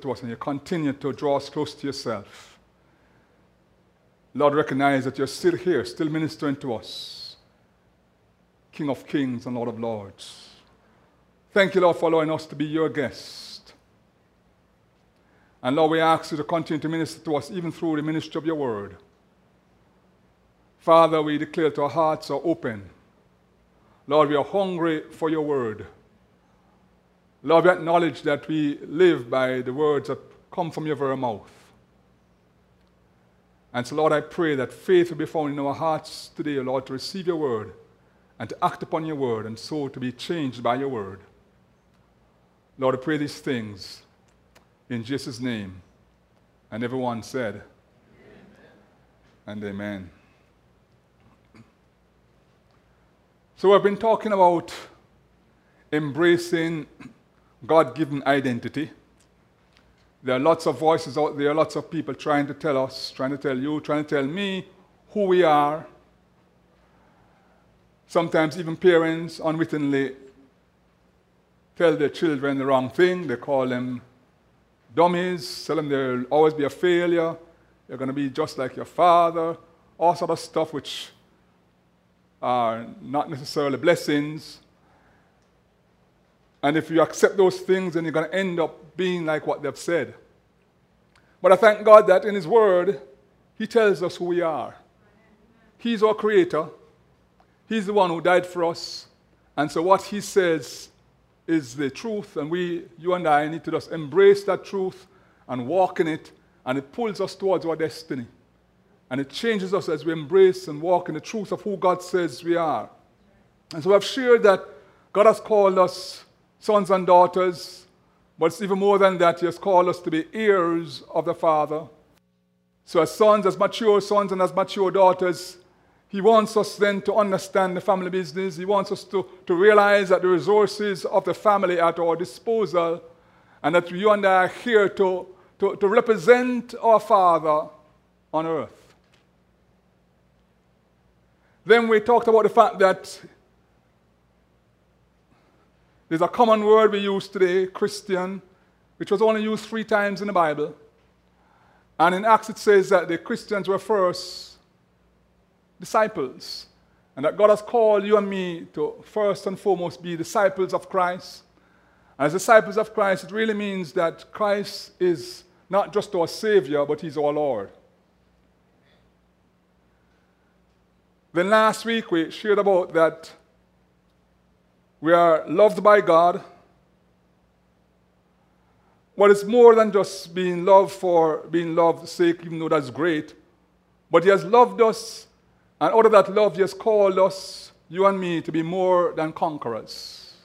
to us and you continue to draw us close to yourself. Lord, recognize that you're still here, still ministering to us. King of kings and Lord of lords. Thank you, Lord, for allowing us to be your guest. And Lord, we ask you to continue to minister to us even through the ministry of your word. Father, we declare that our hearts are open. Lord, we are hungry for your word. Lord, we acknowledge that we live by the words that come from your very mouth. And so, Lord, I pray that faith will be found in our hearts today, Lord, to receive your word and to act upon your word and so to be changed by your word. Lord, I pray these things in Jesus' name. And everyone said, Amen. And amen. So I've been talking about embracing God-given identity. There are lots of voices out there, lots of people trying to tell us, trying to tell you, trying to tell me who we are. Sometimes even parents unwittingly tell their children the wrong thing. They call them dummies, tell them they'll always be a failure, you're going to be just like your father, all sort of stuff which are not necessarily blessings. And if you accept those things, then you're going to end up being like what they've said. But I thank God that in his word, he tells us who we are. He's our creator. He's the one who died for us. And so what he says is the truth, and you and I need to just embrace that truth and walk in it, and it pulls us towards our destiny. And it changes us as we embrace and walk in the truth of who God says we are. And so I've shared that God has called us sons and daughters, but it's even more than that. He has called us to be heirs of the Father. So as sons, as mature sons and as mature daughters, he wants us then to understand the family business. He wants us to realize that the resources of the family are at our disposal, and that you and I are here to represent our Father on earth. Then we talked about the fact that there's a common word we use today, Christian, which was only used 3 times in the Bible. And in Acts it says that the Christians were first disciples, and that God has called you and me to first and foremost be disciples of Christ. And as disciples of Christ, it really means that Christ is not just our Savior, but he's our Lord. Then last week we shared about that we are loved by God. But it's more than just being loved for being loved's sake, even though that's great. But he has loved us, and out of that love he has called us, you and me, to be more than conquerors.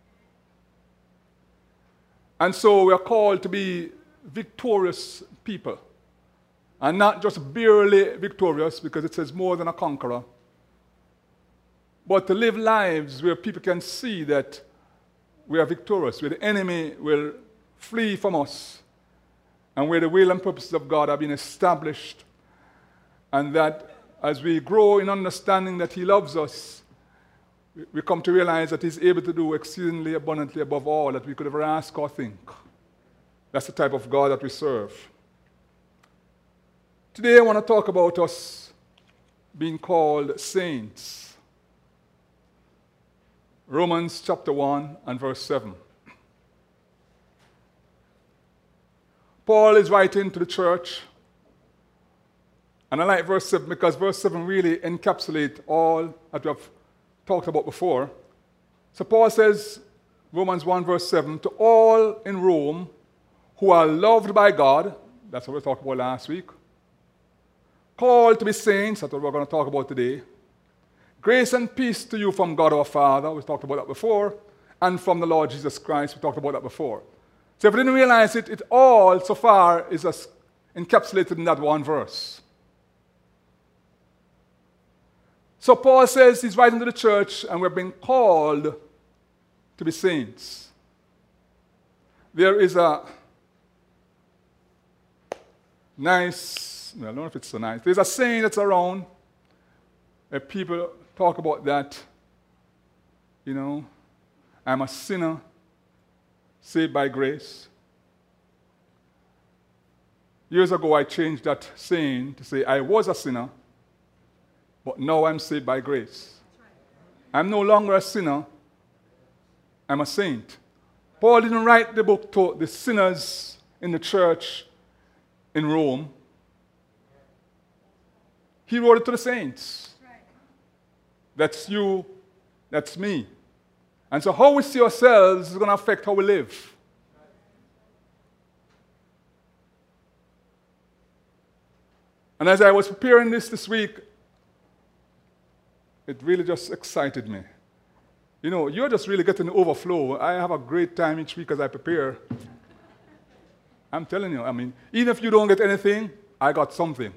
And so we are called to be victorious people. And not just barely victorious, because it says more than a conqueror. But to live lives where people can see that we are victorious, where the enemy will flee from us, and where the will and purposes of God have been established, and that as we grow in understanding that he loves us, we come to realize that he's able to do exceedingly abundantly above all that we could ever ask or think. That's the type of God that we serve. Today I want to talk about us being called saints. Romans chapter 1 and verse 7. Paul is writing to the church, and I like verse 7 because verse 7 really encapsulates all that we have talked about before. So Paul says, Romans 1 verse 7, to all in Rome who are loved by God, that's what we talked about last week, called to be saints, that's what we're going to talk about today. Grace and peace to you from God our Father, we talked about that before, and from the Lord Jesus Christ, we talked about that before. So if you didn't realize it, it all so far is just encapsulated in that one verse. So Paul says he's writing to the church, and we're being called to be saints. There is a nice, well, I don't know if it's so nice, there's a saying that's around where people talk about that, you know, I'm a sinner saved by grace. Years ago, I changed that saying to say, I was a sinner, but now I'm saved by grace. I'm no longer a sinner, I'm a saint. Paul didn't write the book to the sinners in the church in Rome. He wrote it to the saints. That's you, that's me. And so how we see ourselves is going to affect how we live. And as I was preparing this week, it really just excited me. You know, you're just really getting the overflow. I have a great time each week as I prepare. I'm telling you, I mean, even if you don't get anything, I got something.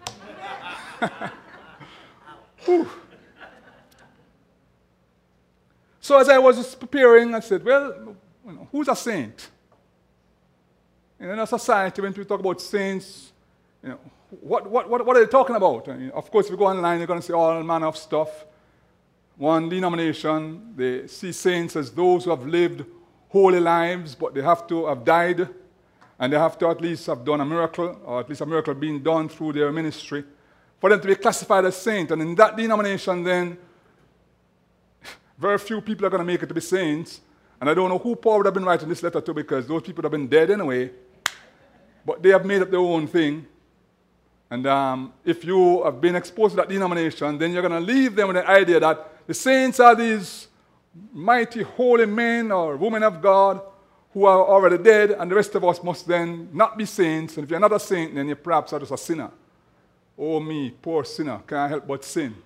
So as I was preparing, I said, well, you know, who's a saint? And in a society, when people talk about saints, you know, what are they talking about? And, of course, if you go online, you're going to see all manner of stuff. One denomination, they see saints as those who have lived holy lives, but they have to have died, and they have to at least have done a miracle, or at least a miracle being done through their ministry, for them to be classified as saint. And in that denomination, then, very few people are going to make it to be saints. And I don't know who Paul would have been writing this letter to, because those people would have been dead anyway. But they have made up their own thing. And if you have been exposed to that denomination, then you're going to leave them with the idea that the saints are these mighty holy men or women of God who are already dead, and the rest of us must then not be saints. And if you're not a saint, then you perhaps are just a sinner. Oh me, poor sinner, can't help but sin.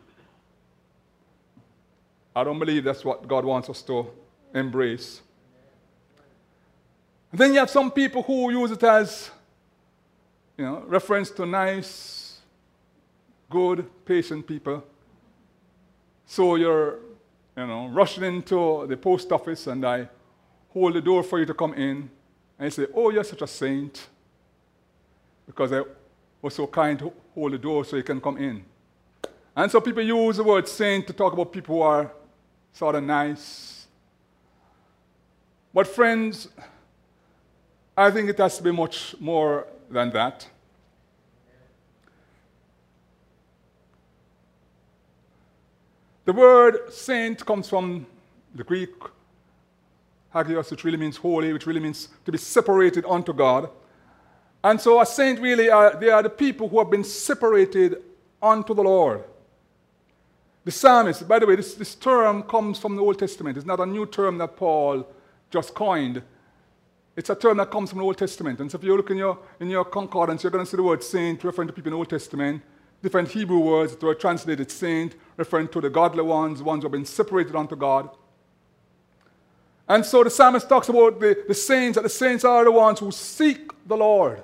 I don't believe that's what God wants us to embrace. And then you have some people who use it as, you know, reference to nice, good, patient people. So you're, you know, rushing into the post office, and I hold the door for you to come in, and you say, oh, you're such a saint, because I was so kind to hold the door so you can come in. And so people use the word saint to talk about people who are sort of nice. But friends, I think it has to be much more than that. The word saint comes from the Greek hagios, which really means holy, which really means to be separated unto God. And so a saint really they are the people who have been separated unto the Lord. The psalmist, by the way, this term comes from the Old Testament. It's not a new term that Paul just coined. It's a term that comes from the Old Testament. And so if you look in your concordance, you're going to see the word saint referring to people in the Old Testament. Different Hebrew words that were translated saint, referring to the godly ones, the ones who have been separated unto God. And so the psalmist talks about the saints, that the saints are the ones who seek the Lord.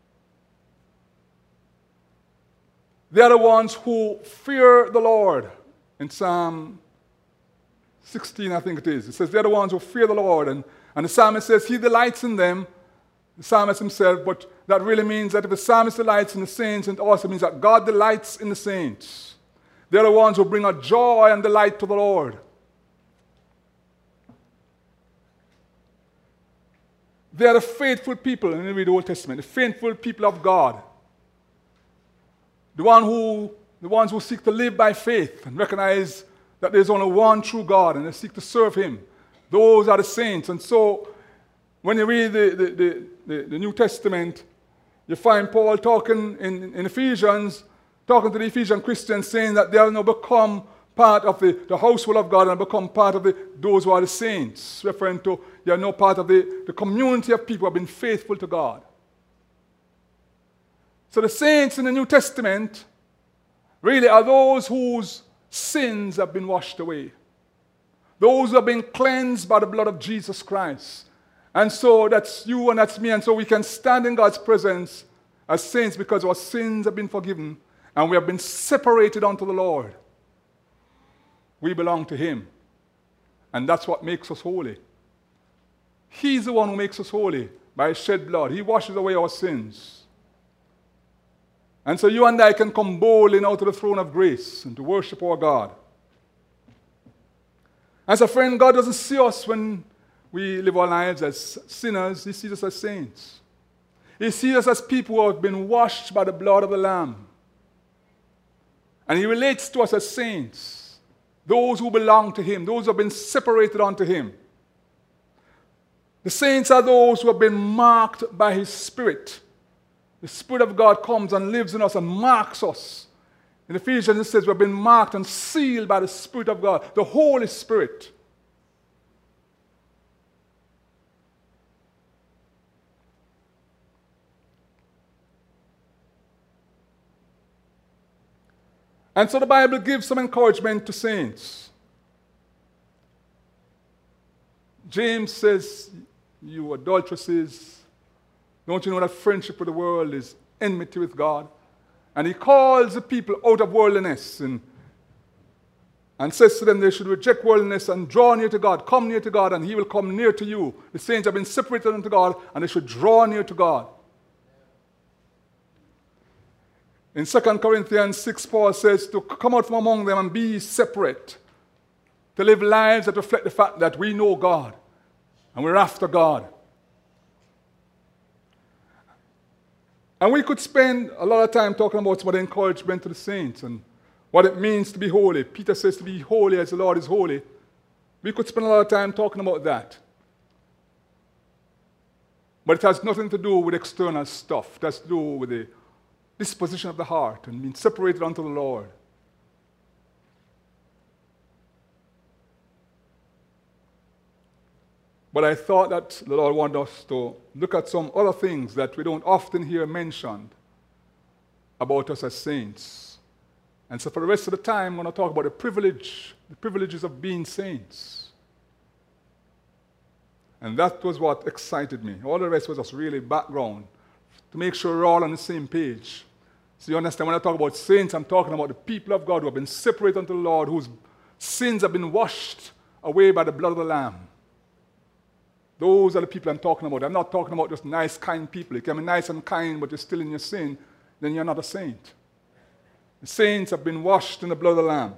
They are the ones who fear the Lord. In Psalm 16, I think it is. It says they're the ones who fear the Lord. And the psalmist says he delights in them, the psalmist himself, but that really means that if the psalmist delights in the saints, it also means that God delights in the saints. They're the ones who bring a joy and delight to the Lord. They are the faithful people, and you read the Old Testament, the faithful people of God. The ones who seek to live by faith and recognize that there's only one true God, and they seek to serve Him. Those are the saints. And so, when you read the New Testament, you find Paul talking in Ephesians, talking to the Ephesian Christians, saying that they have now become part of the household of God and become part of those who are the saints, referring to they are now part of the community of people who have been faithful to God. So the saints in the New Testament really are those whose sins have been washed away. Those who have been cleansed by the blood of Jesus Christ. And so that's you and that's me. And so we can stand in God's presence as saints because our sins have been forgiven and we have been separated unto the Lord. We belong to Him. And that's what makes us holy. He's the one who makes us holy by His shed blood. He washes away our sins. And so you and I can come boldly now to the throne of grace and to worship our God. As a friend, God doesn't see us when we live our lives as sinners. He sees us as saints. He sees us as people who have been washed by the blood of the Lamb. And he relates to us as saints, those who belong to him, those who have been separated unto him. The saints are those who have been marked by his Spirit. The Spirit of God comes and lives in us and marks us. In Ephesians it says we have been marked and sealed by the Spirit of God, the Holy Spirit. And so the Bible gives some encouragement to saints. James says, you adulteresses, don't you know that friendship with the world is enmity with God? And he calls the people out of worldliness and says to them they should reject worldliness and draw near to God, come near to God, and he will come near to you. The saints have been separated unto God, and they should draw near to God. In 2 Corinthians 6, Paul says to come out from among them and be separate, to live lives that reflect the fact that we know God and we're after God. And we could spend a lot of time talking about some of the encouragement to the saints and what it means to be holy. Peter says to be holy as the Lord is holy. We could spend a lot of time talking about that. But it has nothing to do with external stuff. It has to do with the disposition of the heart and being separated unto the Lord. But I thought that the Lord wanted us to look at some other things that we don't often hear mentioned about us as saints. And so for the rest of the time, I'm going to talk about the privileges of being saints. And that was what excited me. All the rest was just really background to make sure we're all on the same page. So you understand, when I talk about saints, I'm talking about the people of God who have been separated unto the Lord, whose sins have been washed away by the blood of the Lamb. Those are the people I'm talking about. I'm not talking about just nice, kind people. You can be nice and kind, but you're still in your sin, then you're not a saint. The saints have been washed in the blood of the Lamb.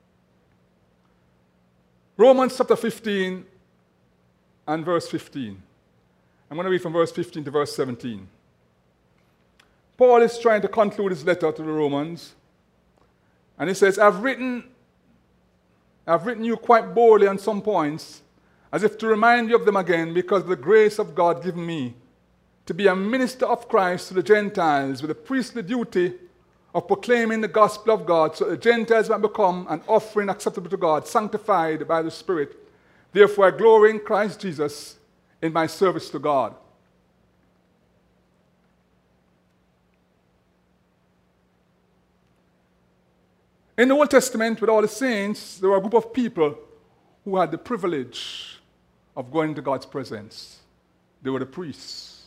Romans chapter 15 and verse 15. I'm going to read from verse 15 to verse 17. Paul is trying to conclude his letter to the Romans, and he says, I've written you quite boldly on some points, as if to remind you of them again, because of the grace of God given me to be a minister of Christ to the Gentiles with the priestly duty of proclaiming the gospel of God, so the Gentiles might become an offering acceptable to God, sanctified by the Spirit. Therefore I glory in Christ Jesus in my service to God. In the Old Testament, with all the saints, there were a group of people who had the privilege of going into God's presence. They were the priests.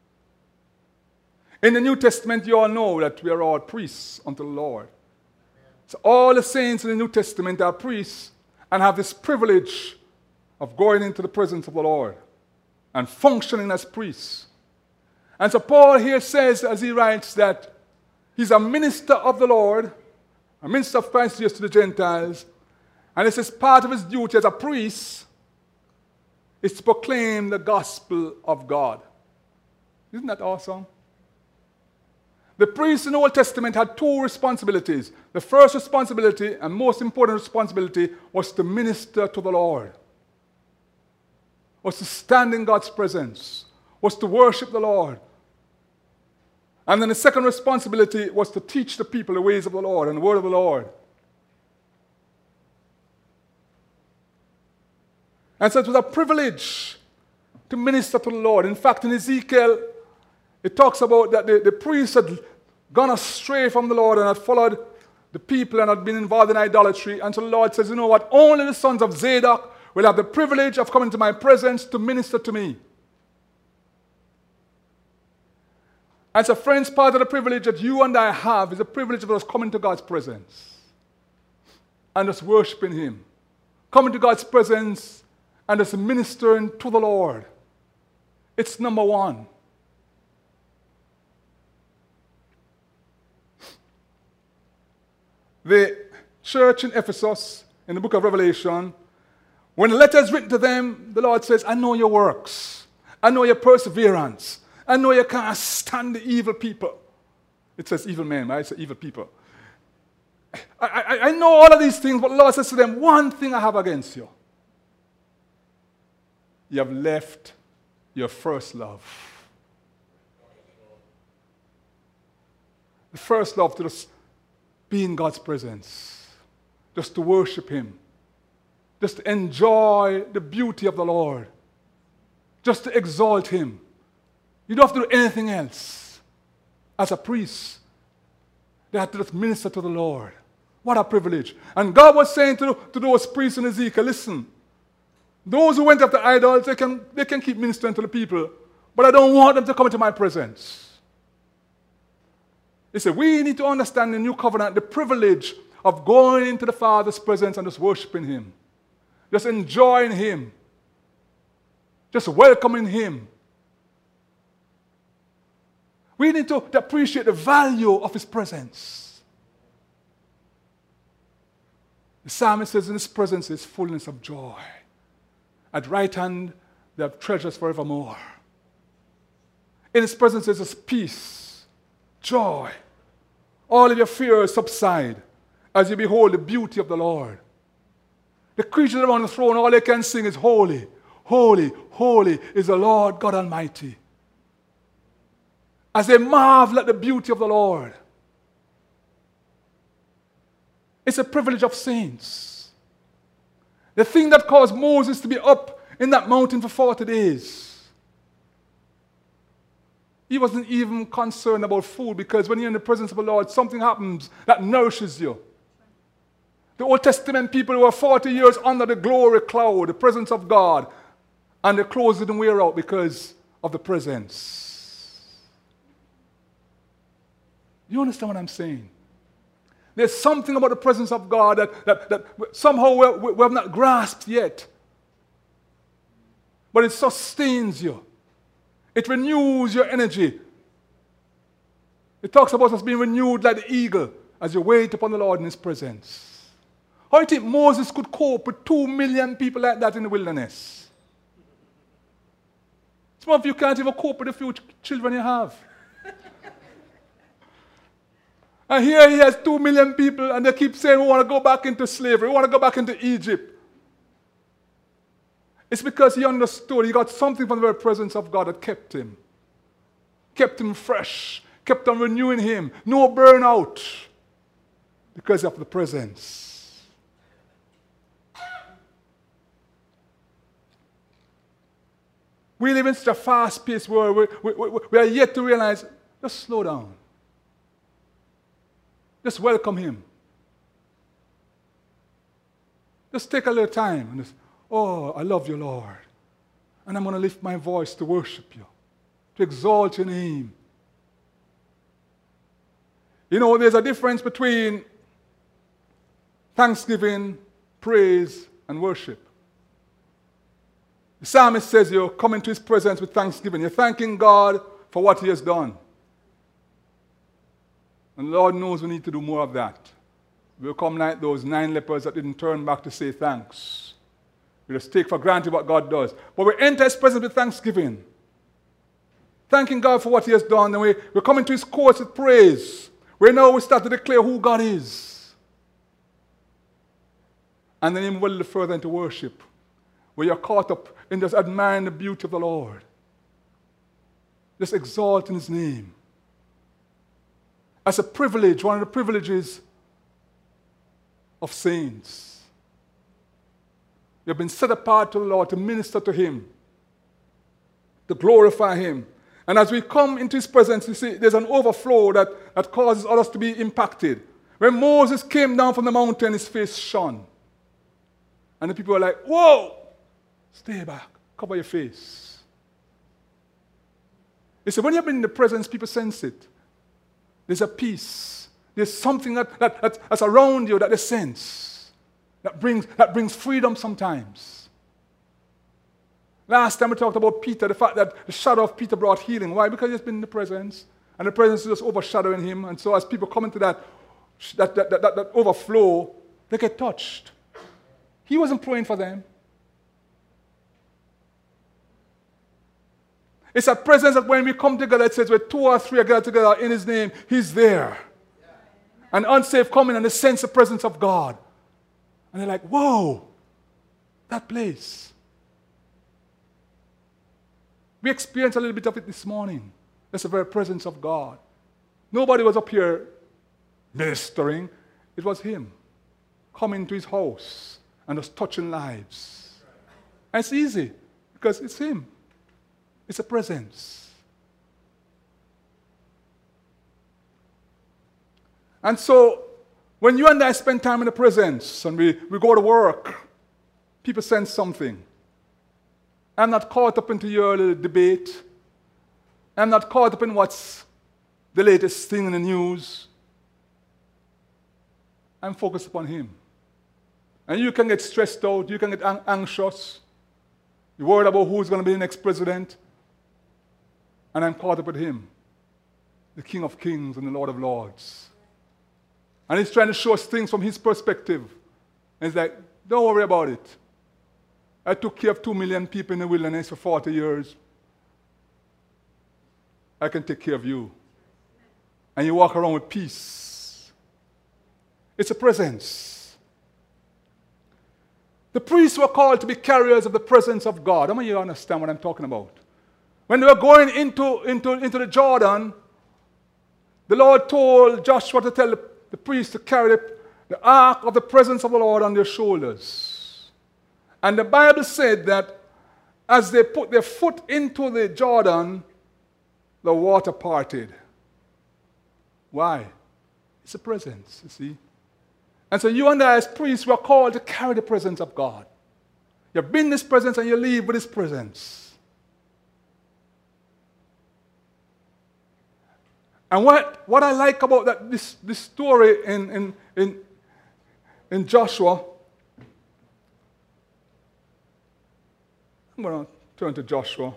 In the New Testament, you all know that we are all priests unto the Lord. So all the saints in the New Testament are priests and have this privilege of going into the presence of the Lord and functioning as priests. And so Paul here says, as he writes, that he's a minister of the Lord, a minister of Christ Jesus to the Gentiles, and it says part of his duty as a priest is to proclaim the gospel of God. Isn't that awesome? The priests in the Old Testament had two responsibilities. The first responsibility, and most important responsibility, was to minister to the Lord, was to stand in God's presence, was to worship the Lord. And then the second responsibility was to teach the people the ways of the Lord and the word of the Lord. And so it was a privilege to minister to the Lord. In fact, in Ezekiel, it talks about that the priests had gone astray from the Lord and had followed the people and had been involved in idolatry. And so the Lord says, you know what? Only the sons of Zadok will have the privilege of coming to my presence to minister to me. And so, friends, part of the privilege that you and I have is the privilege of us coming to God's presence and just worshiping Him. Coming to God's presence and just ministering to the Lord. It's number one. The church in Ephesus, in the book of Revelation, when the letter is written to them, the Lord says, I know your works. I know your perseverance. I know you can't stand the evil people. It says evil men, right? It says evil people. I know all of these things, but the Lord says to them, one thing I have against you. You have left your first love. The first love to just be in God's presence, just to worship Him, just to enjoy the beauty of the Lord, just to exalt Him. You don't have to do anything else. As a priest, they had to just minister to the Lord. What a privilege. And God was saying to those priests in Ezekiel, listen, those who went after idols, they can keep ministering to the people, but I don't want them to come into my presence. He said, we need to understand in the new covenant the privilege of going into the Father's presence and just worshiping Him, just enjoying Him, just welcoming Him. We need to appreciate the value of His presence. The psalmist says, in His presence is fullness of joy. At right hand, there are treasures forevermore. In His presence is peace, joy. All of your fears subside as you behold the beauty of the Lord. The creatures around the throne, all they can sing is holy, holy, holy is the Lord God Almighty. As they marvel at the beauty of the Lord. It's a privilege of saints. The thing that caused Moses to be up in that mountain for 40 days. He wasn't even concerned about food, because when you're in the presence of the Lord, something happens that nourishes you. The Old Testament people were 40 years under the glory cloud, the presence of God, and their clothes didn't wear out because of the presence. You understand what I'm saying? There's something about the presence of God that somehow we have not grasped yet. But it sustains you. It renews your energy. It talks about us being renewed like the eagle as you wait upon the Lord in His presence. How do you think Moses could cope with 2 million people like that in the wilderness? Some of you can't even cope with the few children you have. And here he has 2 million people, and they keep saying, we want to go back into slavery, we want to go back into Egypt. It's because he understood, he got something from the very presence of God that kept him fresh, kept on renewing him. No burnout because of the presence. We live in such a fast-paced world. We are yet to realize, just slow down. Just welcome Him. Just take a little time and just, oh, I love you, Lord. And I'm going to lift my voice to worship you, to exalt your name. You know, there's a difference between thanksgiving, praise, and worship. The psalmist says you're coming to His presence with thanksgiving. You're thanking God for what He has done. And the Lord knows we need to do more of that. We'll come like those 9 lepers that didn't turn back to say thanks. We just take for granted what God does. But we enter His presence with thanksgiving. Thanking God for what He has done. And we're coming to His courts with praise. We start to declare who God is. And then you move a little further into worship, where you're caught up in just admiring the beauty of the Lord. Just exalting His name. As a privilege, one of the privileges of saints. We have been set apart to the Lord to minister to Him, to glorify Him. And as we come into His presence, you see, there's an overflow that causes others to be impacted. When Moses came down from the mountain, his face shone. And the people were like, whoa, stay back, cover your face. He said, when you've been in the presence, people sense it. There's a peace. There's something that's around you that they sense. That brings freedom sometimes. Last time we talked about Peter, the fact that the shadow of Peter brought healing. Why? Because he's been in the presence. And the presence is just overshadowing him. And so as people come into that overflow, they get touched. He wasn't praying for them. It's a presence that when we come together, it says where two or three are gathered together in his name, he's there. And unsafe coming and they sense the presence of God. And they're like, whoa, that place. We experienced a little bit of it this morning. That's the very presence of God. Nobody was up here ministering. It was him coming to his house and just touching lives. And it's easy because it's him. It's a presence. And so, when you and I spend time in the presence and we go to work, people sense something. I'm not caught up into your little debate. I'm not caught up in what's the latest thing in the news. I'm focused upon him. And you can get stressed out. You can get anxious. You're worried about who's going to be the next president. And I'm caught up with him, the King of Kings and the Lord of Lords. And he's trying to show us things from his perspective. And he's like, don't worry about it. I took care of 2 million people in the wilderness for 40 years. I can take care of you. And you walk around with peace. It's a presence. The priests were called to be carriers of the presence of God. How many of you understand what I'm talking about? When they were going into the Jordan, the Lord told Joshua to tell the priests to carry the ark of the presence of the Lord on their shoulders. And the Bible said that as they put their foot into the Jordan, the water parted. Why? It's a presence, you see. And so you and I as priests were called to carry the presence of God. You bring this presence and you leave with this presence. And what I like about this story in Joshua, I'm going to turn to Joshua.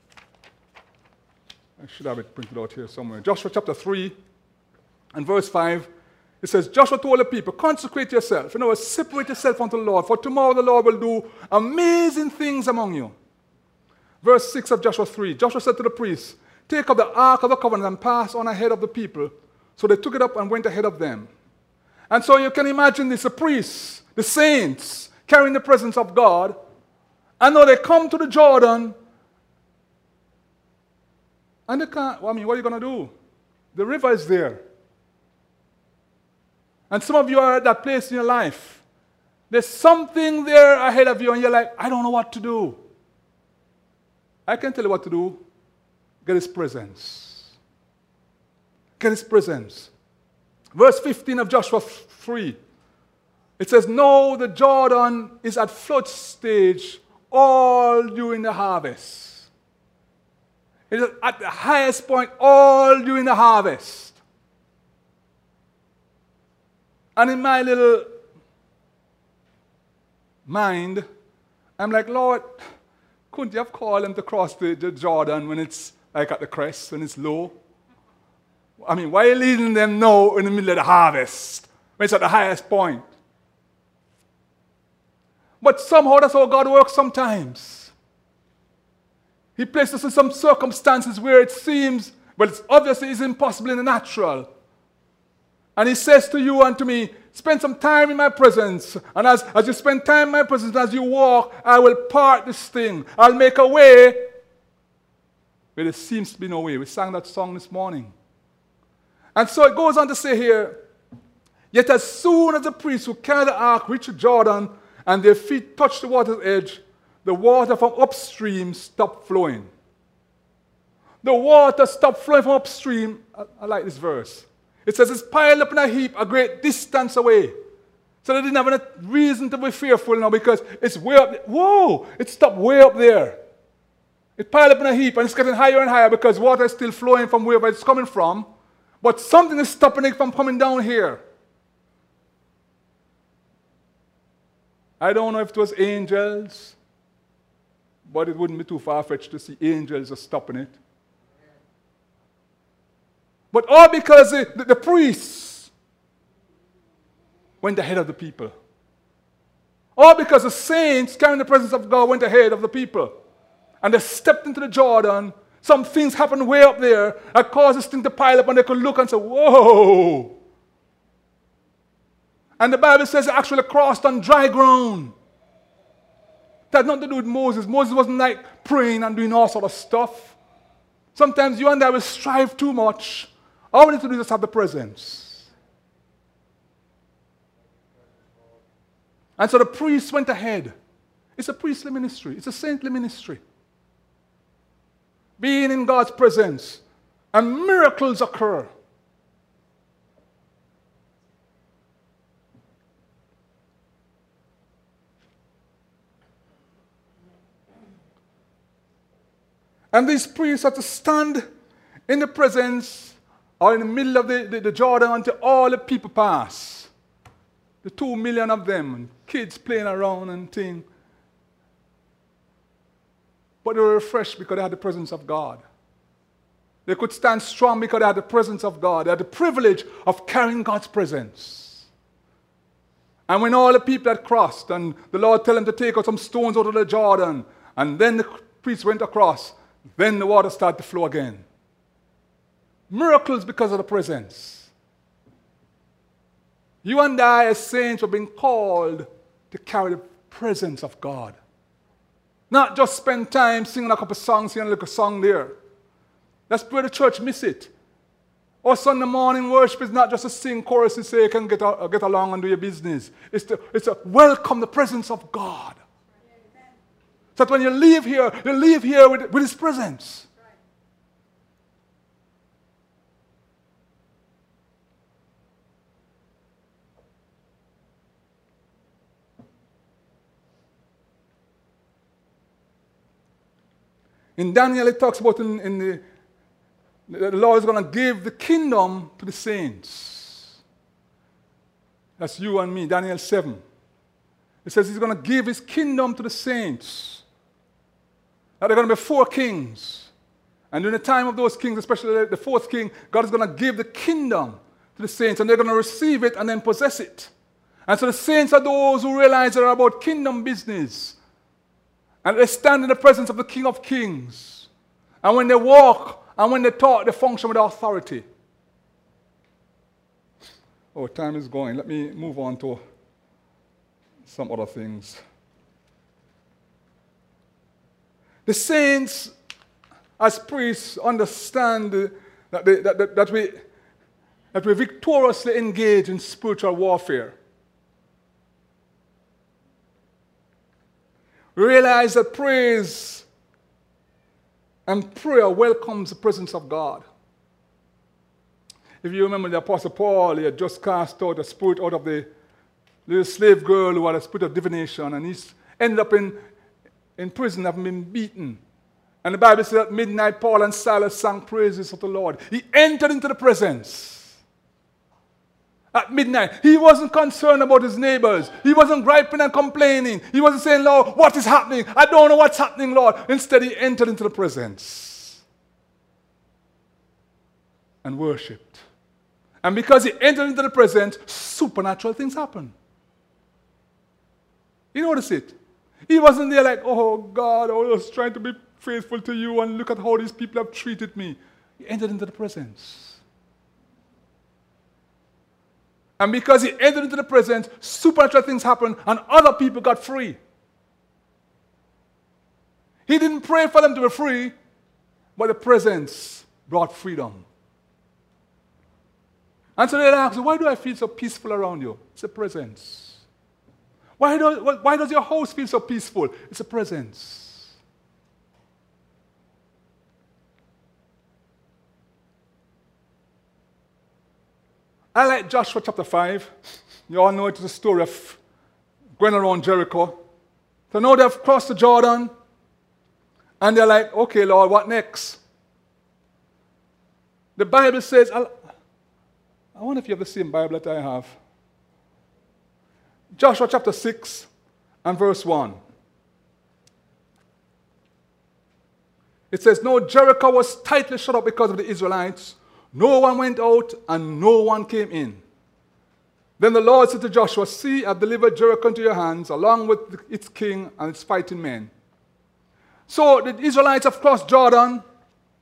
I should have it printed out here somewhere. Joshua chapter 3 and verse 5. It says, Joshua told the people, consecrate yourself. In other words, separate yourself unto the Lord, for tomorrow the Lord will do amazing things among you. Verse 6 of Joshua 3. Joshua said to the priests, take up the ark of the covenant and pass on ahead of the people. So they took it up and went ahead of them. And so you can imagine this, the priests, the saints, carrying the presence of God. And now they come to the Jordan. And they can't, what are you going to do? The river is there. And some of you are at that place in your life. There's something there ahead of you and you're like, I don't know what to do. I can tell you what to do. Get his presence. Get his presence. Verse 15 of Joshua 3. It says, no, the Jordan is at flood stage all during the harvest. It is at the highest point all during the harvest. And in my little mind, I'm like, Lord, couldn't you have called them to cross the Jordan when it's like at the crest, when it's low? I mean, why are you leading them now in the middle of the harvest, when it's at the highest point? But somehow that's how God works sometimes. He places us in some circumstances where it seems, well, it's obviously it's impossible in the natural. And he says to you and to me, spend some time in my presence. And as you spend time in my presence, as you walk, I will part this thing. I'll make a way where there seems to be no way. We sang that song this morning. And so it goes on to say here, yet as soon as the priests who carried the ark reached Jordan and their feet touched the water's edge, the water from upstream stopped flowing. The water stopped flowing from upstream. I like this verse. It says it's piled up in a heap a great distance away. So they didn't have any reason to be fearful now because it's way up there. Whoa! It stopped way up there. It piled up in a heap and it's getting higher and higher because water is still flowing from wherever it's coming from. But something is stopping it from coming down here. I don't know if it was angels, but it wouldn't be too far-fetched to see angels are stopping it. But all because the priests went ahead of the people. All because the saints carrying the presence of God went ahead of the people. And they stepped into the Jordan, Some things happen way up there that cause this thing to pile up, and they could look and say, whoa. And the Bible says they actually crossed on dry ground. That had nothing to do with Moses. Moses wasn't like praying and doing all sort of stuff. Sometimes you and I will strive too much. All we need to do is just have the presence. And so the priest went ahead. It's a priestly ministry. It's a saintly ministry. Being in God's presence. And miracles occur. And these priests had to stand in the presence or in the middle of the Jordan until all the people pass. The 2 million of them, and kids playing around and things. But they were refreshed because they had the presence of God. They could stand strong because they had the presence of God. They had the privilege of carrying God's presence. And when all the people had crossed, and the Lord told them to take out some stones out of the Jordan, and then the priests went across, then the water started to flow again. Miracles because of the presence. You and I as saints are being called to carry the presence of God. Not just spend time singing a couple of songs here and a little song there. That's where the church miss it. Our Sunday morning worship is not just to sing choruses so you can get along and do your business. It's to welcome the presence of God. So that when you leave here with His presence. In Daniel, it talks about the Lord is going to give the kingdom to the saints. That's you and me, Daniel 7. It says He's going to give His kingdom to the saints. Now there are going to be 4 kings. And in the time of those kings, especially the 4th king, God is going to give the kingdom to the saints. And they're going to receive it and then possess it. And so the saints are those who realize they're about kingdom business. And they stand in the presence of the King of Kings. And when they walk and when they talk, they function with authority. Oh, time is going. Let me move on to some other things. The saints, as priests, understand that we victoriously engage in spiritual warfare. We realize that praise and prayer welcomes the presence of God. If you remember the Apostle Paul, he had just cast out a spirit out of the little slave girl who had a spirit of divination, and he's ended up in prison, having been beaten. And the Bible says at midnight, Paul and Silas sang praises of the Lord. He entered into the presence. At midnight, he wasn't concerned about his neighbors. He wasn't griping and complaining. He wasn't saying, Lord, what is happening? I don't know what's happening, Lord. Instead, he entered into the presence and worshipped. And because he entered into the presence, supernatural things happened. You notice it? He wasn't there like, oh, God, I was trying to be faithful to you, and look at how these people have treated me. He entered into the presence. And because he entered into the presence, supernatural things happened and other people got free. He didn't pray for them to be free, but the presence brought freedom. And so they asked, why do I feel so peaceful around you? It's a presence. Why does your house feel so peaceful? It's a presence. I like Joshua chapter 5. You all know it is a story of going around Jericho. So now they've crossed the Jordan, and they're like, okay, Lord, what next? The Bible says, I wonder if you have the same Bible that I have. Joshua chapter 6 and verse 1. It says, now Jericho was tightly shut up because of the Israelites. No one went out and no one came in. Then the Lord said to Joshua, see, I've delivered Jericho into your hands, along with its king and its fighting men. So the Israelites have crossed Jordan,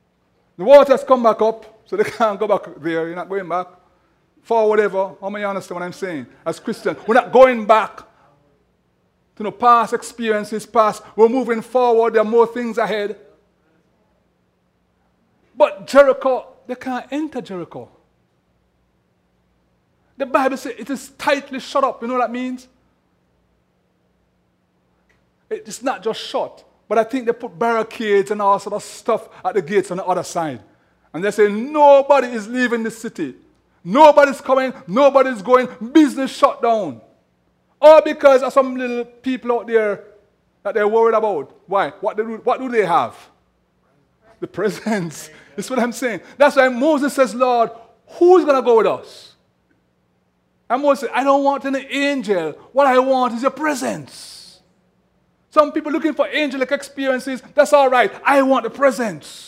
The water's come back up, so they can't go back there. You're not going back. For whatever. How many understand what I'm saying? As Christians, we're not going back to no past experiences, past. We're moving forward. There are more things ahead. But Jericho, they can't enter Jericho. The Bible says it is tightly shut up. You know what that means? It's not just shut, but I think they put barricades and all sort of stuff at the gates on the other side. And they say nobody is leaving the city. Nobody's coming, nobody's going, business shut down. All because of some little people out there that they're worried about. Why? What do they have? The presence. That's what I'm saying. That's why Moses says, Lord, who's going to go with us? And Moses said, I don't want any angel. What I want is your presence. Some people looking for angelic experiences, that's all right. I want the presence.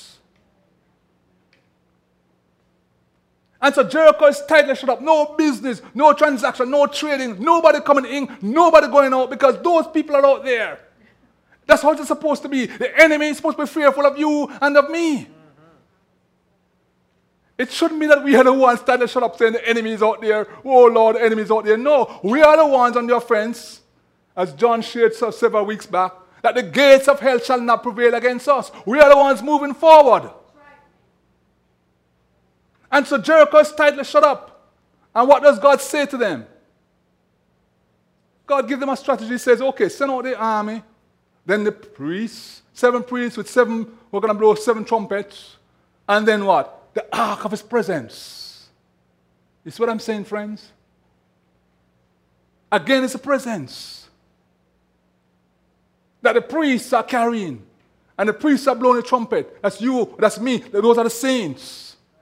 And so Jericho is tightly shut up. No business, no transaction, no trading, nobody coming in, nobody going out because those people are out there. That's how it's supposed to be. The enemy is supposed to be fearful of you and of me. It shouldn't be that we are the ones tightly shut up saying the enemy is out there. Oh Lord, the enemy is out there. No, we are the ones on the offense, as John shared several weeks back, that the gates of hell shall not prevail against us. We are the ones moving forward. And so Jericho is tightly shut up. And what does God say to them? God gives them a strategy. He says, okay, send out the army. Then the priests, 7 priests with 7, we're going to blow 7 trumpets. And then what? The ark of his presence. You see what I'm saying, friends? Again, it's a presence that the priests are carrying. And the priests are blowing the trumpet. That's you, that's me, those are the saints.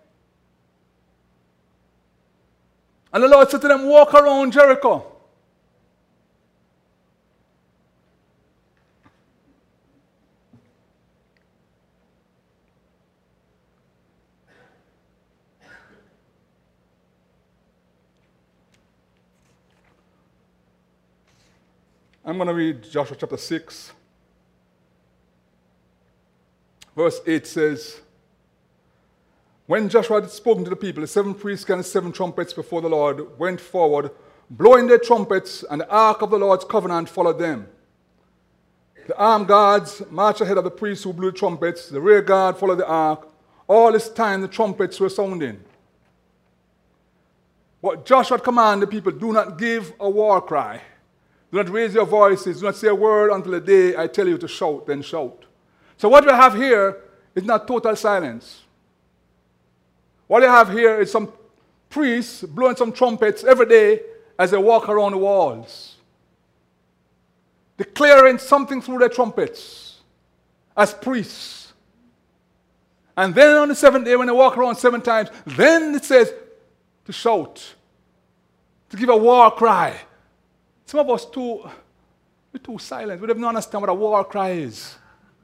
And the Lord said to them, walk around Jericho. I'm going to read Joshua chapter 6. Verse 8 says, when Joshua had spoken to the people, the 7 priests carrying 7 trumpets before the Lord went forward, blowing their trumpets, and the ark of the Lord's covenant followed them. The armed guards marched ahead of the priests who blew the trumpets. The rear guard followed the ark. All this time the trumpets were sounding. But Joshua commanded the people, do not give a war cry. Do not raise your voices. Do not say a word until the day I tell you to shout, then shout. So what we have here is not total silence. What you have here is some priests blowing some trumpets every day as they walk around the walls, declaring something through their trumpets as priests. And then on the 7th day, when they walk around 7 times, then it says to shout, to give a war cry. Some of us we're too silent. We don't understand what a war cry is.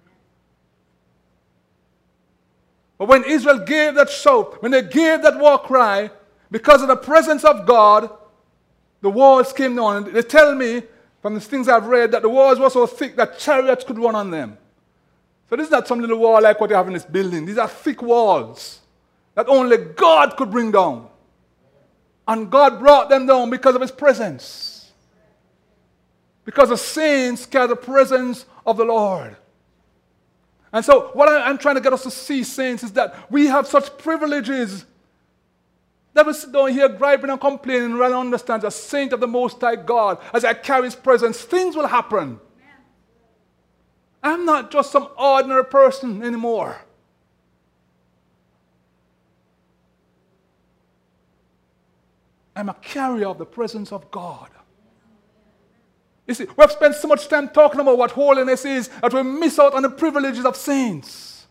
But when Israel gave that shout, when they gave that war cry, because of the presence of God, the walls came down. And they tell me, from the things I've read, that the walls were so thick that chariots could run on them. So this is not some little wall like what you have in this building. These are thick walls that only God could bring down. And God brought them down because of his presence. Because the saints carry the presence of the Lord. And so what I'm trying to get us to see, saints, is that we have such privileges that we sit down here griping and complaining and really understand as a saint of the Most High God, as I carry his presence, things will happen. Amen. I'm not just some ordinary person anymore. I'm a carrier of the presence of God. You see, we've spent so much time talking about what holiness is that we miss out on the privileges of saints.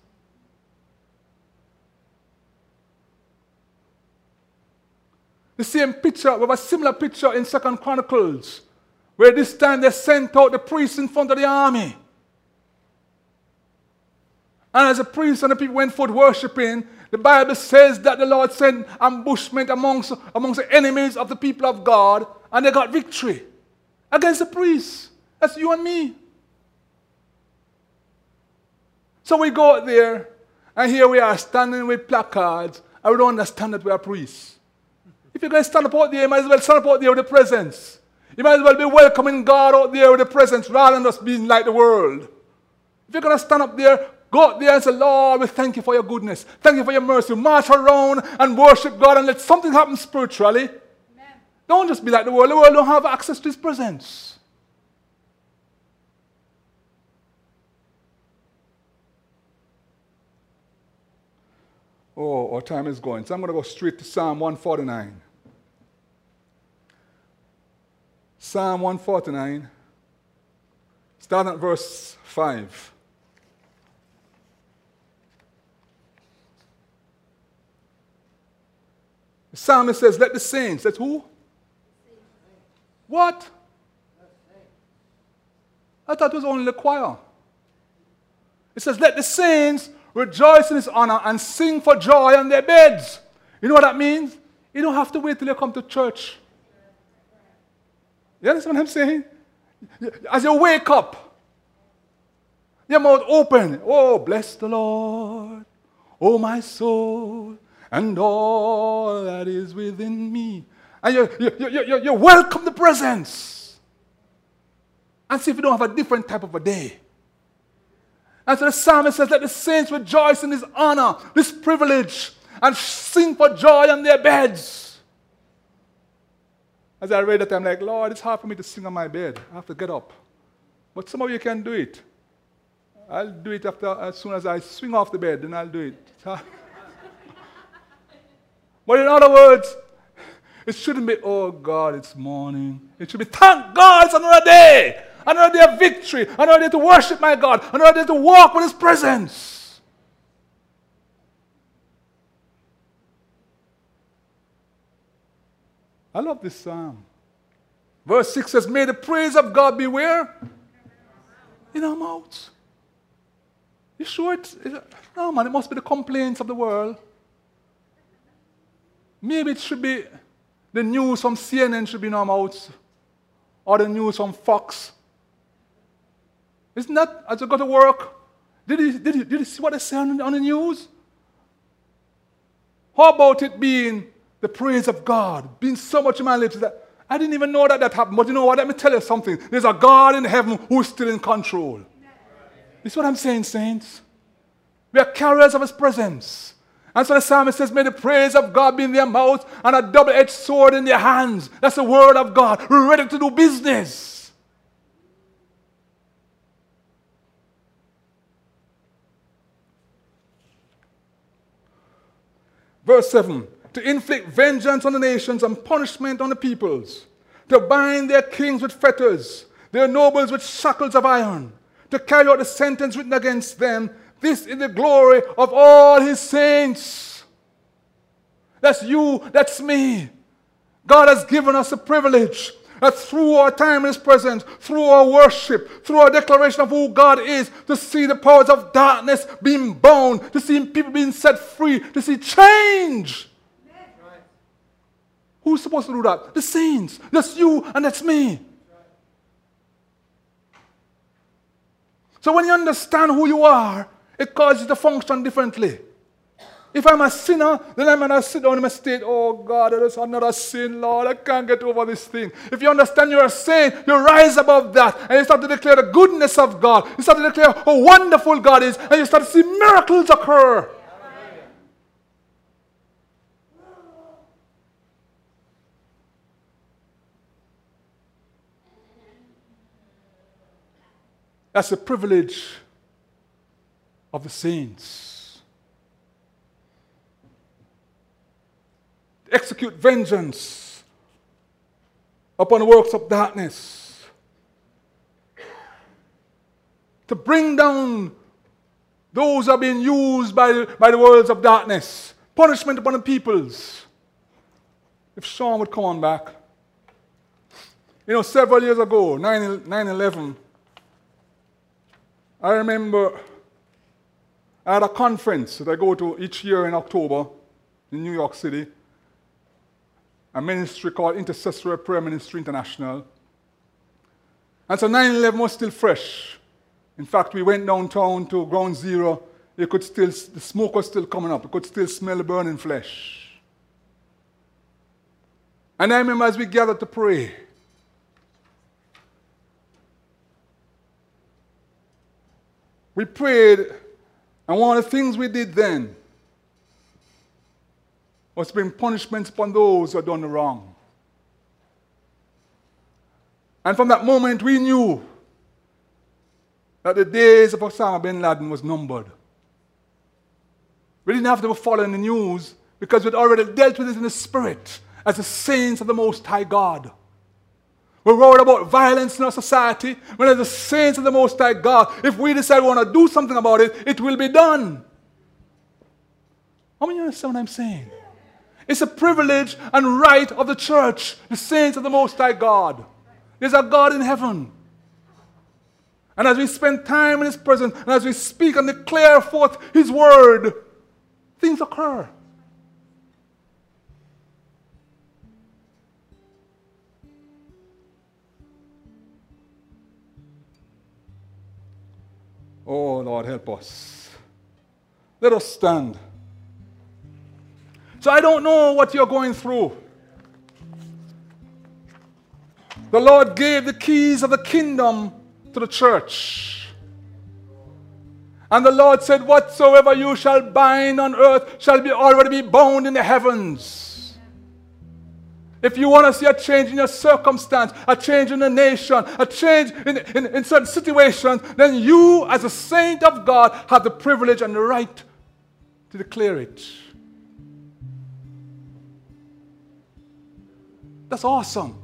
The same picture, we have a similar picture in 2 Chronicles, where this time they sent out the priests in front of the army. And as the priests and the people went forth worshiping, the Bible says that the Lord sent ambushment amongst the enemies of the people of God, and they got victory against the priests. That's you and me. So we go out there, And here we are standing with placards, and we don't understand that we are priests. If you're going to stand up out there, you might as well stand up out there with the presence. You might as well be welcoming God out there with the presence rather than just being like the world. If you're going to stand up there, go out there and say, Lord, we thank you for your goodness. Thank you for your mercy. March around and worship God and let something happen spiritually. Amen. Don't just be like the world. The world don't have access to his presence. Oh, our time is going. So I'm going to go straight to Psalm 149. Psalm 149, starting at verse 5. The psalmist says, let the saints, that's who? What? I thought it was only the choir. It says, let the saints rejoice in his honor and sing for joy on their beds. You know what that means? You don't have to wait till you come to church. You understand what I'm saying? As you wake up, your mouth open. Oh, bless the Lord, oh my soul, and all that is within me. And you welcome the presence. And see if you don't have a different type of a day. And so the psalmist says, let the saints rejoice in his honor, this privilege, and sing for joy on their beds. As I read that, I'm like, Lord, it's hard for me to sing on my bed. I have to get up. But some of you can do it. I'll do it as soon as I swing off the bed, then I'll do it. But in other words, it shouldn't be, oh God, it's morning. It should be, thank God, it's another day. Another day of victory. Another day to worship my God. Another day to walk with his presence. I love this psalm. Verse 6 says, may the praise of God be where? In our mouths. You sure no, man, it must be the complaints of the world. Maybe it should be the news from CNN should be in our mouths. Or the news from Fox. Isn't that, as you go to work, did you see what they say on the news? How about it being the praise of God, being so much in my lips that I didn't even know that happened. But you know what? Let me tell you something. There's a God in heaven who's still in control. This is what I'm saying, saints. We are carriers of his presence. And so the psalmist says, may the praise of God be in their mouth and a double-edged sword in their hands. That's the word of God. We're ready to do business. Verse 7. To inflict vengeance on the nations and punishment on the peoples, to bind their kings with fetters, their nobles with shackles of iron, to carry out the sentence written against them. This is the glory of all his saints. That's you, that's me. God has given us a privilege that through our time in his presence, through our worship, through our declaration of who God is, to see the powers of darkness being bound, to see people being set free, to see change. Who's supposed to do that? The saints. That's you and that's me. So when you understand who you are, it causes you to function differently. If I'm a sinner, then I'm going to sit down in my state, oh God, there's another sin, Lord, I can't get over this thing. If you understand you're a saint, you rise above that and you start to declare the goodness of God. You start to declare how wonderful God is and you start to see miracles occur. That's the privilege of the saints. To execute vengeance upon the works of darkness. To bring down those who are being used by the worlds of darkness. Punishment upon the peoples. If Sean would come on back. You know, several years ago, 9/11, I remember I had a conference that I go to each year in October in New York City, a ministry called Intercessory Prayer Ministry International. And so 9/11 was still fresh. In fact, we went downtown to Ground Zero the smoke was still coming up. You could still smell the burning flesh. And I remember as we gathered to pray, we prayed, and one of the things we did then was bring punishments upon those who had done the wrong. And from that moment, we knew that the days of Osama bin Laden was numbered. We didn't have to be following the news because we'd already dealt with it in the spirit as the saints of the Most High God. We're worried about violence in our society. When as the saints of the Most High God, if we decide we want to do something about it, it will be done. How many of you understand what I'm saying? It's a privilege and right of the church, the saints of the Most High God. There's a God in heaven. And as we spend time in His presence, and as we speak and declare forth His word, things occur. Oh, Lord, help us. Let us stand. So I don't know what you're going through. The Lord gave the keys of the kingdom to the church. And the Lord said, whatsoever you shall bind on earth shall already be bound in the heavens. If you want to see a change in your circumstance, a change in the nation, a change in certain situations, then you as a saint of God have the privilege and the right to declare it. That's awesome.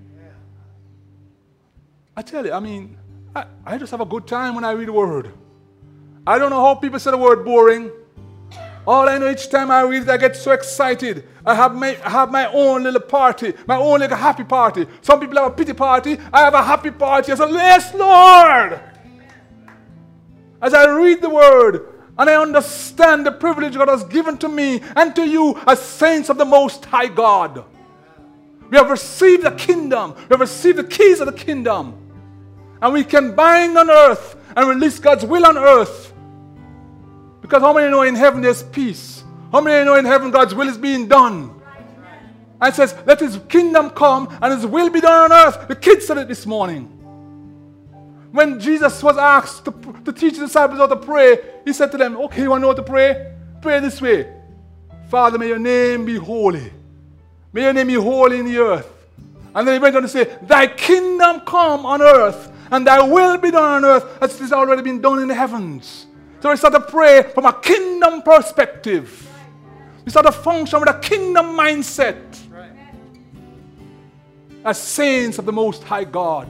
I tell you, I just have a good time when I read the word. I don't know how people say the word boring. All I know, each time I read it, I get so excited. I have my own little party, my own little happy party. Some people have a pity party. I have a happy party. I say, yes, Lord. As I read the word and I understand the privilege God has given to me and to you as saints of the Most High God. We have received the kingdom. We have received the keys of the kingdom. And we can bind on earth and release God's will on earth. Because how many know in heaven there's peace? How many know in heaven God's will is being done? And it says, let His kingdom come and His will be done on earth. The kids said it this morning. When Jesus was asked to teach the disciples how to pray, He said to them, okay, you want to know how to pray? Pray this way. Father, may your name be holy. May your name be holy in the earth. And then He went on to say, thy kingdom come on earth and thy will be done on earth as it has already been done in the heavens. So we start to pray from a kingdom perspective. We start to function with a kingdom mindset. As saints of the Most High God.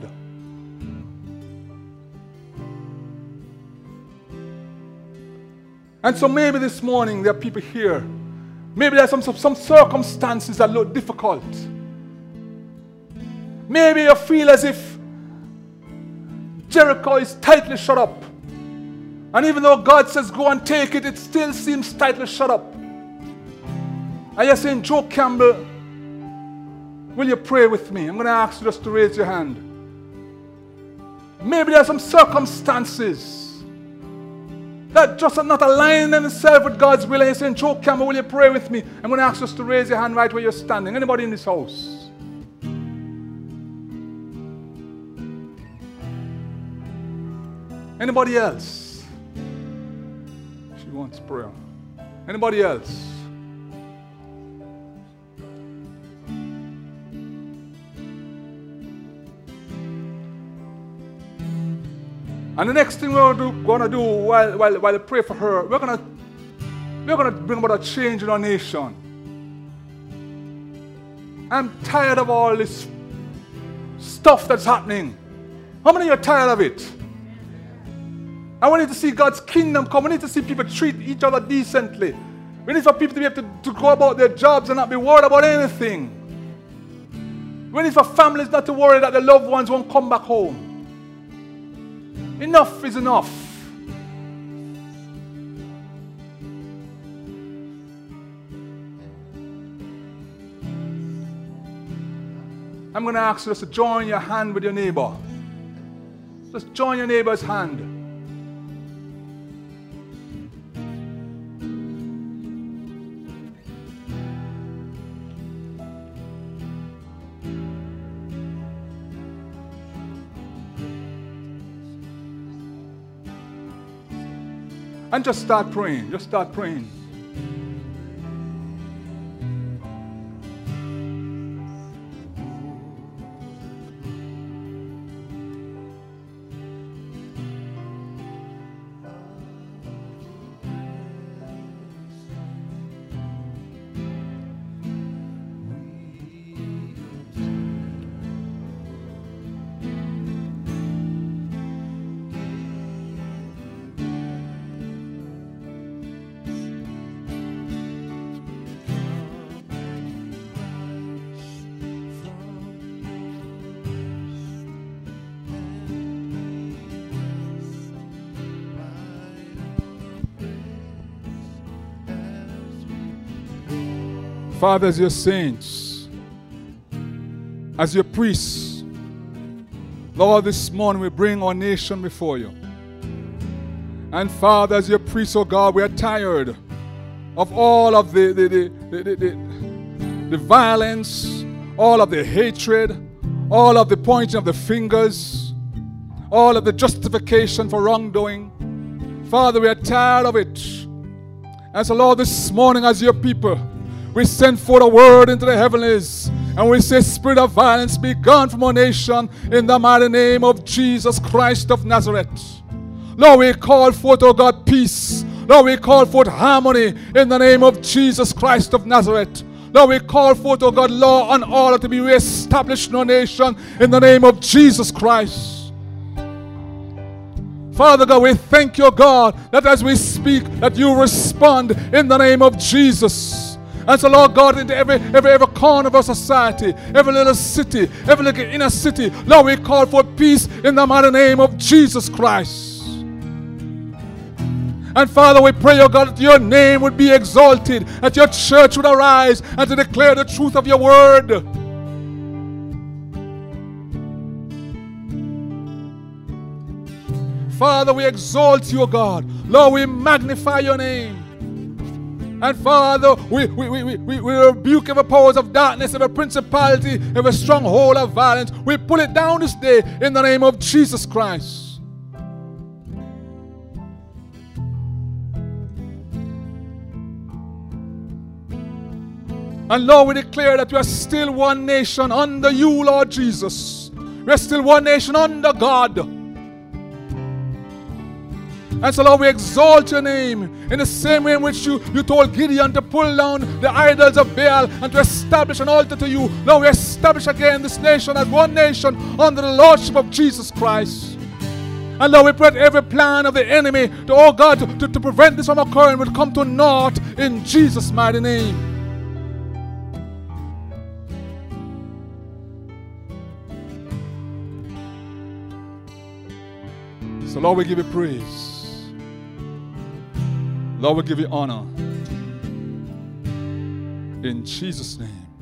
And so maybe this morning there are people here. Maybe there are some circumstances that look difficult. Maybe you feel as if Jericho is tightly shut up. And even though God says go and take it, it still seems tightly shut up. And you're saying, Joe Campbell, will you pray with me? I'm going to ask you just to raise your hand. Maybe there are some circumstances that just are not aligning themselves with God's will. And you're saying, Joe Campbell, will you pray with me? I'm going to ask you just to raise your hand right where you're standing. Anybody in this house? Anybody else? She wants prayer. Anybody else? And the next thing we're going to do while I pray for her, we're going to bring about a change in our nation. I'm tired of all this stuff that's happening. How many of you are tired of it? I want you to see God's kingdom come. We need to see people treat each other decently. We need for people to be able to go about their jobs and not be worried about anything. We need for families not to worry that their loved ones won't come back home. Enough is enough. I'm going to ask you just to join your hand with your neighbor. Just join your neighbor's hand. And just start praying. Just start praying. Father, as your saints, as your priests, Lord, this morning we bring our nation before you. And Father, as your priests, oh God, we are tired of all of the violence, all of the hatred, all of the pointing of the fingers, all of the justification for wrongdoing. Father, we are tired of it. And so, Lord, this morning as your people, we send forth a word into the heavens, and we say, spirit of violence, be gone from our nation in the mighty name of Jesus Christ of Nazareth. Lord, we call forth, oh God, peace. Lord, we call forth harmony in the name of Jesus Christ of Nazareth. Lord, we call forth, oh God, law and order to be reestablished in our nation in the name of Jesus Christ. Father God, we thank you, God, that as we speak, that you respond in the name of Jesus. And so, Lord God, into every corner of our society, every little city, every little inner city, Lord, we call for peace in the mighty name of Jesus Christ. And Father, we pray, oh God, that your name would be exalted, that your church would arise and to declare the truth of your word. Father, we exalt you, O God. Lord, we magnify your name. And Father, we rebuke every powers of darkness, every principality, every stronghold of violence. We pull it down this day in the name of Jesus Christ. And Lord, we declare that we are still one nation under you, Lord Jesus. We are still one nation under God. And so, Lord, we exalt your name in the same way in which you told Gideon to pull down the idols of Baal and to establish an altar to you. Lord, we establish again this nation as one nation under the lordship of Jesus Christ. And Lord, we pray that every plan of the enemy to prevent this from occurring will come to naught in Jesus' mighty name. So, Lord, we give you praise. Lord, we give you honor. In Jesus' name.